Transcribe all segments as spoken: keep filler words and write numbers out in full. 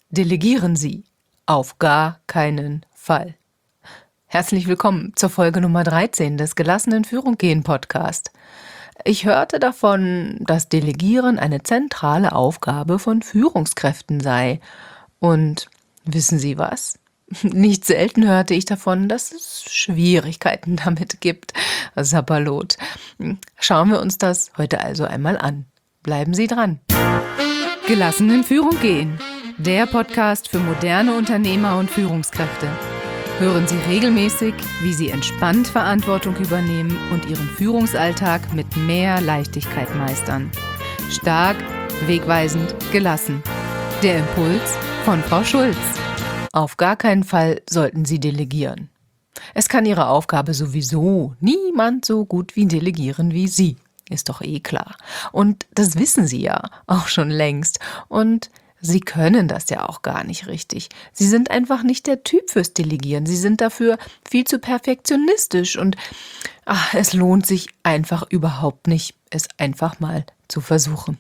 Delegieren Sie auf gar keinen Fall. Herzlich willkommen zur Folge Nummer dreizehn des Gelassen in Führung gehen Podcast. Ich hörte davon, dass Delegieren eine zentrale Aufgabe von Führungskräften sei. Und wissen Sie was? Nicht selten hörte ich davon, dass es Schwierigkeiten damit gibt. Sapperlot. Schauen wir uns das heute also einmal an. Bleiben Sie dran. Gelassen in Führung gehen. Der Podcast für moderne Unternehmer und Führungskräfte. Hören Sie regelmäßig, wie Sie entspannt Verantwortung übernehmen und Ihren Führungsalltag mit mehr Leichtigkeit meistern. Stark, wegweisend, gelassen. Der Impuls von Frau Schulz. Auf gar keinen Fall sollten Sie delegieren. Es kann Ihre Aufgabe sowieso niemand so gut wie delegieren wie Sie. Ist doch eh klar. Und das wissen Sie ja auch schon längst. Und Sie können das ja auch gar nicht richtig. Sie sind einfach nicht der Typ fürs Delegieren. Sie sind dafür viel zu perfektionistisch und ach, es lohnt sich einfach überhaupt nicht, es einfach mal zu versuchen.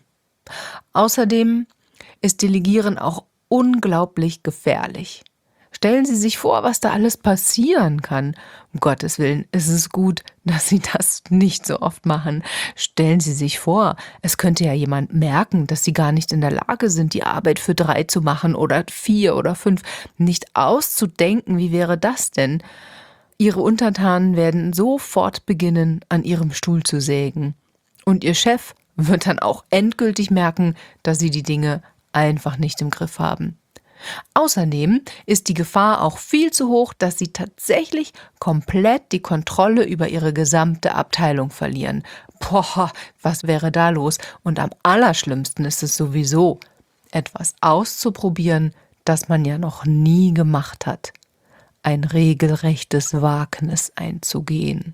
Außerdem ist Delegieren auch unglaublich gefährlich. Stellen Sie sich vor, was da alles passieren kann. Um Gottes Willen, ist es gut, dass Sie das nicht so oft machen. Stellen Sie sich vor, es könnte ja jemand merken, dass Sie gar nicht in der Lage sind, die Arbeit für drei zu machen oder vier oder fünf. Nicht auszudenken, wie wäre das denn? Ihre Untertanen werden sofort beginnen, an Ihrem Stuhl zu sägen. Und Ihr Chef wird dann auch endgültig merken, dass Sie die Dinge einfach nicht im Griff haben. Außerdem ist die Gefahr auch viel zu hoch, dass Sie tatsächlich komplett die Kontrolle über Ihre gesamte Abteilung verlieren. Boah, was wäre da los? Und am allerschlimmsten ist es sowieso, etwas auszuprobieren, das man ja noch nie gemacht hat. Ein regelrechtes Wagnis einzugehen.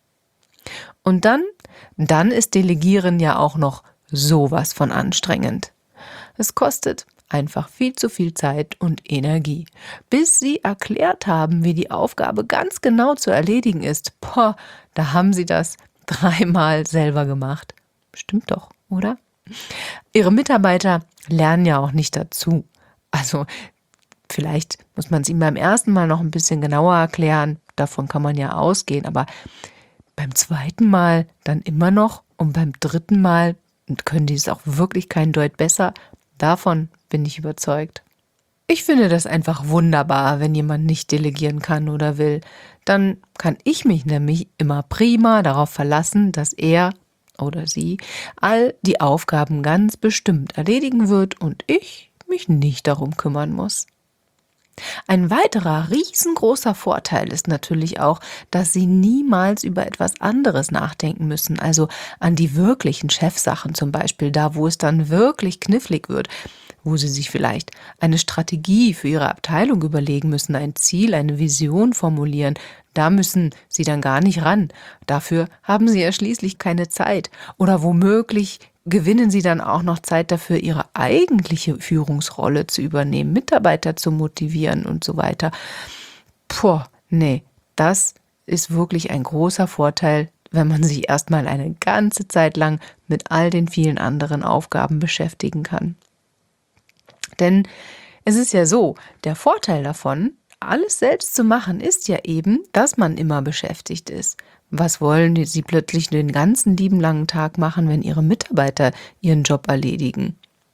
Und dann, dann ist Delegieren ja auch noch sowas von anstrengend. Es kostet einfach viel zu viel Zeit und Energie. Bis Sie erklärt haben, wie die Aufgabe ganz genau zu erledigen ist, boah, da haben Sie das dreimal selber gemacht. Stimmt doch, oder? Ihre Mitarbeiter lernen ja auch nicht dazu. Also vielleicht muss man es ihnen beim ersten Mal noch ein bisschen genauer erklären, davon kann man ja ausgehen, aber beim zweiten Mal dann immer noch und beim dritten Mal können die es auch wirklich kein Deut besser. Davon bin ich überzeugt. Ich finde das einfach wunderbar, wenn jemand nicht delegieren kann oder will. Dann kann ich mich nämlich immer prima darauf verlassen, dass er oder sie all die Aufgaben ganz bestimmt erledigen wird und ich mich nicht darum kümmern muss. Ein weiterer riesengroßer Vorteil ist natürlich auch, dass Sie niemals über etwas anderes nachdenken müssen, also an die wirklichen Chefsachen zum Beispiel, da wo es dann wirklich knifflig wird, wo Sie sich vielleicht eine Strategie für Ihre Abteilung überlegen müssen, ein Ziel, eine Vision formulieren. Da müssen Sie dann gar nicht ran. Dafür haben Sie ja schließlich keine Zeit. Oder womöglich gewinnen Sie dann auch noch Zeit dafür, Ihre eigentliche Führungsrolle zu übernehmen, Mitarbeiter zu motivieren und so weiter. Puh, nee, das ist wirklich ein großer Vorteil, wenn man sich erstmal eine ganze Zeit lang mit all den vielen anderen Aufgaben beschäftigen kann. Denn es ist ja so, der Vorteil davon, alles selbst zu machen, ist ja eben, dass man immer beschäftigt ist. Was wollen Sie plötzlich den ganzen lieben langen Tag machen, wenn Ihre Mitarbeiter ihren Job erledigen?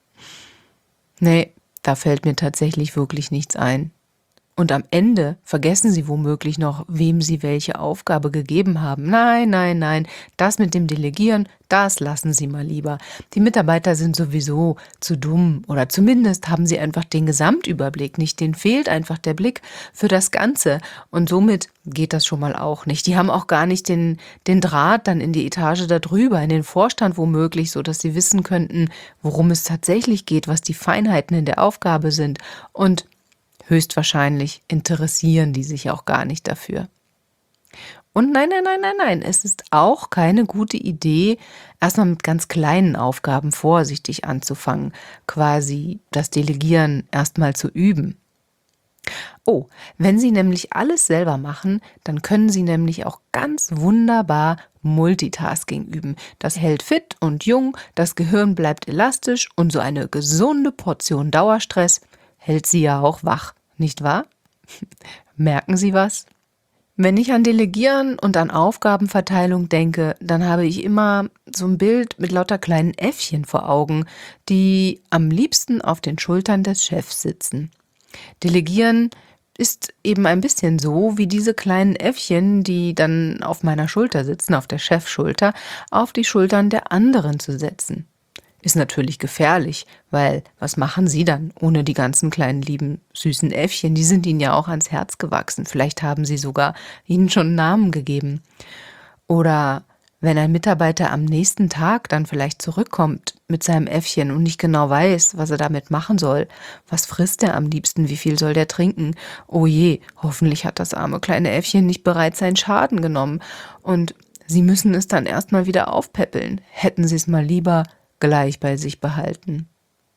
Nee, da fällt mir tatsächlich wirklich nichts ein. Und am Ende vergessen Sie womöglich noch, wem Sie welche Aufgabe gegeben haben. Nein, nein, nein, das mit dem Delegieren, das lassen Sie mal lieber. Die Mitarbeiter sind sowieso zu dumm oder zumindest haben sie einfach den Gesamtüberblick nicht. Denen fehlt einfach der Blick für das Ganze und somit geht das schon mal auch nicht. Die haben auch gar nicht den, den Draht dann in die Etage darüber, in den Vorstand womöglich, sodass sie wissen könnten, worum es tatsächlich geht, was die Feinheiten in der Aufgabe sind und höchstwahrscheinlich interessieren die sich auch gar nicht dafür. Und nein, nein, nein, nein, nein, es ist auch keine gute Idee, erstmal mit ganz kleinen Aufgaben vorsichtig anzufangen, quasi das Delegieren erstmal zu üben. Oh, wenn Sie nämlich alles selber machen, dann können Sie nämlich auch ganz wunderbar Multitasking üben. Das hält fit und jung, das Gehirn bleibt elastisch und so eine gesunde Portion Dauerstress hält sie ja auch wach, nicht wahr? Merken Sie was? Wenn ich an Delegieren und an Aufgabenverteilung denke, dann habe ich immer so ein Bild mit lauter kleinen Äffchen vor Augen, die am liebsten auf den Schultern des Chefs sitzen. Delegieren ist eben ein bisschen so, wie diese kleinen Äffchen, die dann auf meiner Schulter sitzen, auf der Chefschulter, auf die Schultern der anderen zu setzen. Ist natürlich gefährlich, weil was machen sie dann ohne die ganzen kleinen lieben süßen Äffchen? Die sind ihnen ja auch ans Herz gewachsen. Vielleicht haben sie sogar ihnen schon einen Namen gegeben. Oder wenn ein Mitarbeiter am nächsten Tag dann vielleicht zurückkommt mit seinem Äffchen und nicht genau weiß, was er damit machen soll. Was frisst er am liebsten? Wie viel soll der trinken? Oh je, hoffentlich hat das arme kleine Äffchen nicht bereits seinen Schaden genommen. Und sie müssen es dann erstmal wieder aufpäppeln. Hätten sie es mal lieber gleich bei sich behalten.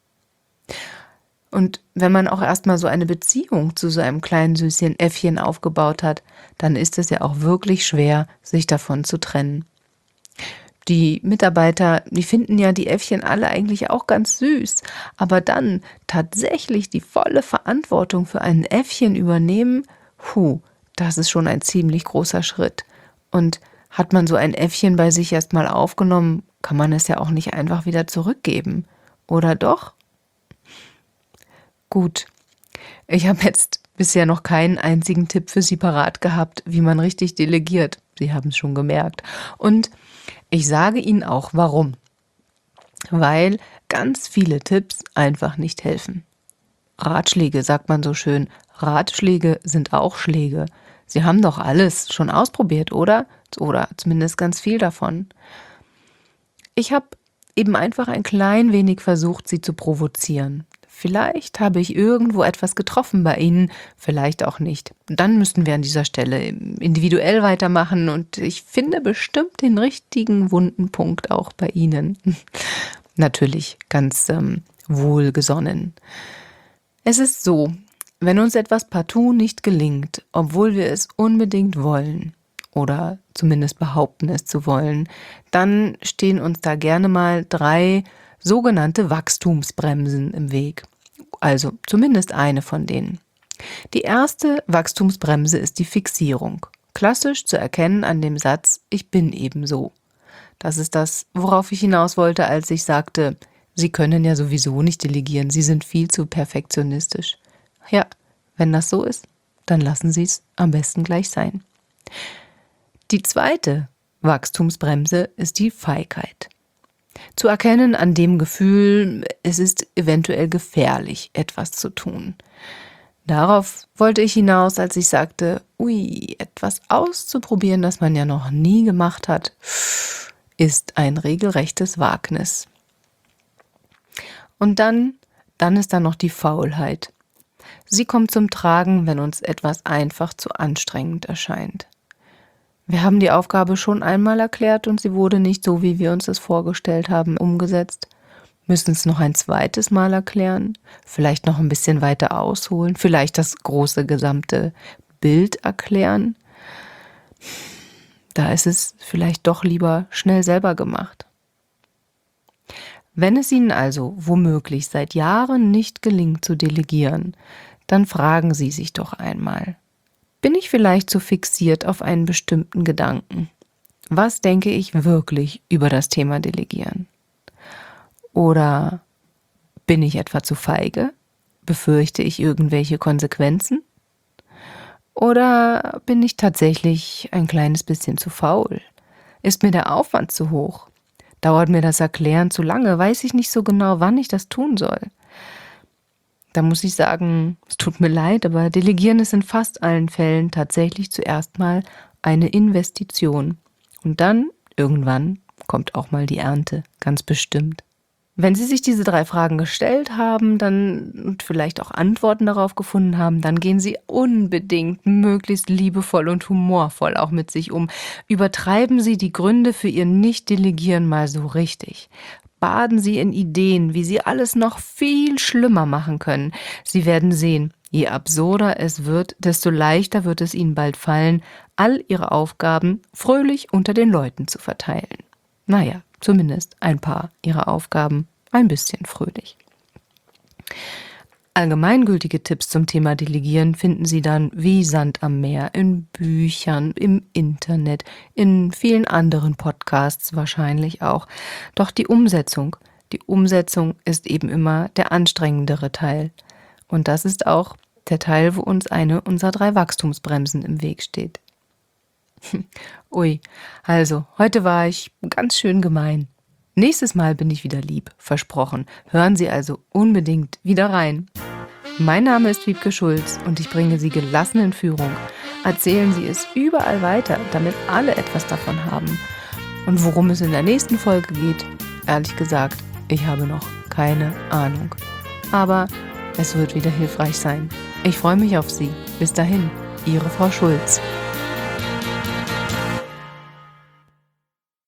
Und wenn man auch erstmal so eine Beziehung zu so einem kleinen süßen Äffchen aufgebaut hat, dann ist es ja auch wirklich schwer, sich davon zu trennen. Die Mitarbeiter, die finden ja die Äffchen alle eigentlich auch ganz süß, aber dann tatsächlich die volle Verantwortung für ein Äffchen übernehmen, puh, das ist schon ein ziemlich großer Schritt. Und hat man so ein Äffchen bei sich erstmal aufgenommen, kann man es ja auch nicht einfach wieder zurückgeben. Oder doch? Gut, ich habe jetzt bisher noch keinen einzigen Tipp für Sie parat gehabt, wie man richtig delegiert. Sie haben es schon gemerkt. Und ich sage Ihnen auch, warum. Weil ganz viele Tipps einfach nicht helfen. Ratschläge, sagt man so schön. Ratschläge sind auch Schläge. Sie haben doch alles schon ausprobiert, oder? Oder zumindest ganz viel davon. Ich habe eben einfach ein klein wenig versucht, Sie zu provozieren. Vielleicht habe ich irgendwo etwas getroffen bei Ihnen, vielleicht auch nicht. Dann müssten wir an dieser Stelle individuell weitermachen und ich finde bestimmt den richtigen wunden Punkt auch bei Ihnen. Natürlich ganz ähm, wohlgesonnen. Es ist so, wenn uns etwas partout nicht gelingt, obwohl wir es unbedingt wollen, oder zumindest behaupten es zu wollen, dann stehen uns da gerne mal drei sogenannte Wachstumsbremsen im Weg. Also zumindest eine von denen. Die erste Wachstumsbremse ist die Fixierung. Klassisch zu erkennen an dem Satz, ich bin eben so. Das ist das, worauf ich hinaus wollte, als ich sagte, Sie können ja sowieso nicht delegieren, Sie sind viel zu perfektionistisch. Ja, wenn das so ist, dann lassen Sie es am besten gleich sein. Die zweite Wachstumsbremse ist die Feigheit. Zu erkennen an dem Gefühl, es ist eventuell gefährlich, etwas zu tun. Darauf wollte ich hinaus, als ich sagte, ui, etwas auszuprobieren, das man ja noch nie gemacht hat, ist ein regelrechtes Wagnis. Und dann, dann ist da noch die Faulheit. Sie kommt zum Tragen, wenn uns etwas einfach zu anstrengend erscheint. Wir haben die Aufgabe schon einmal erklärt und sie wurde nicht so, wie wir uns das vorgestellt haben, umgesetzt. Müssen es noch ein zweites Mal erklären, vielleicht noch ein bisschen weiter ausholen, vielleicht das große gesamte Bild erklären. Da ist es vielleicht doch lieber schnell selber gemacht. Wenn es Ihnen also womöglich seit Jahren nicht gelingt zu delegieren, dann fragen Sie sich doch einmal, bin ich vielleicht zu fixiert auf einen bestimmten Gedanken? Was denke ich wirklich über das Thema Delegieren? Oder bin ich etwa zu feige? Befürchte ich irgendwelche Konsequenzen? Oder bin ich tatsächlich ein kleines bisschen zu faul? Ist mir der Aufwand zu hoch? Dauert mir das Erklären zu lange? Weiß ich nicht so genau, wann ich das tun soll? Da muss ich sagen, es tut mir leid, aber Delegieren ist in fast allen Fällen tatsächlich zuerst mal eine Investition. Und dann, irgendwann, kommt auch mal die Ernte, ganz bestimmt. Wenn Sie sich diese drei Fragen gestellt haben, dann und vielleicht auch Antworten darauf gefunden haben, dann gehen Sie unbedingt möglichst liebevoll und humorvoll auch mit sich um. Übertreiben Sie die Gründe für Ihr Nicht-Delegieren mal so richtig. Baden Sie in Ideen, wie Sie alles noch viel schlimmer machen können. Sie werden sehen, je absurder es wird, desto leichter wird es Ihnen bald fallen, all Ihre Aufgaben fröhlich unter den Leuten zu verteilen. Naja, zumindest ein paar Ihrer Aufgaben ein bisschen fröhlich. Allgemeingültige Tipps zum Thema Delegieren finden Sie dann wie Sand am Meer in Büchern, im Internet, in vielen anderen Podcasts wahrscheinlich auch. Doch die Umsetzung, die Umsetzung ist eben immer der anstrengendere Teil. Und das ist auch der Teil, wo uns eine unserer drei Wachstumsbremsen im Weg steht. Ui, also, heute war ich ganz schön gemein. Nächstes Mal bin ich wieder lieb, versprochen. Hören Sie also unbedingt wieder rein. Mein Name ist Wiebke Schulz und ich bringe Sie gelassen in Führung. Erzählen Sie es überall weiter, damit alle etwas davon haben. Und worum es in der nächsten Folge geht, ehrlich gesagt, ich habe noch keine Ahnung. Aber es wird wieder hilfreich sein. Ich freue mich auf Sie. Bis dahin, Ihre Frau Schulz.